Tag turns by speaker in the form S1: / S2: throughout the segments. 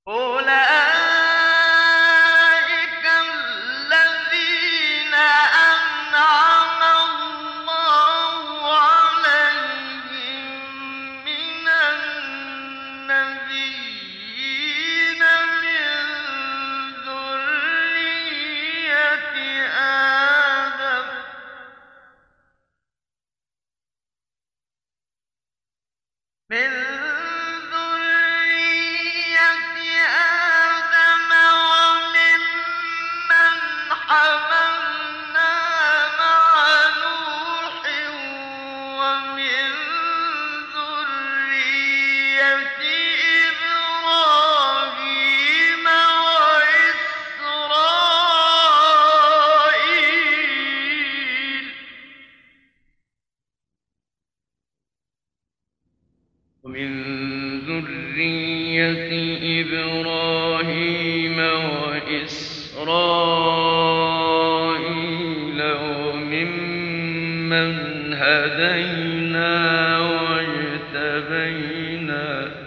S1: أولئك الذين أنعم الله عليهم من النبيين ذرية آدم من وممن حملنا مع نوح ومن ذرية إبراهيم وإسرائيل ومن ذرية إبراهيم وإسرائيل وممن هدينا واجتبينا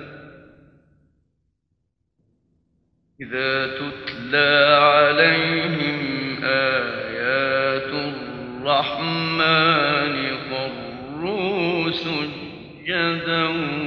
S1: إذا تتلى عليهم آيات الرحمن خروا سجدا